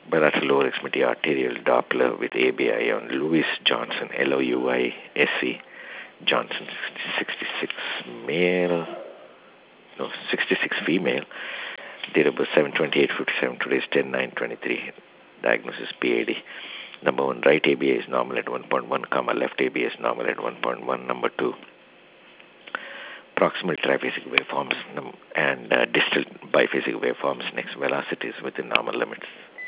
bilateral lower extremity arterial Doppler with ABI on Louis Johnson, Louisc, Johnson, 66 male, no, 66 female, date of birth 7/28/57, today's 10/9/23, diagnosis PAD. Number 1, right ABI is normal at 1.1, comma, left ABI is normal at 1.1. Number 2, proximal triphasic waveforms and distal biphasic waveforms, next velocities within normal limits.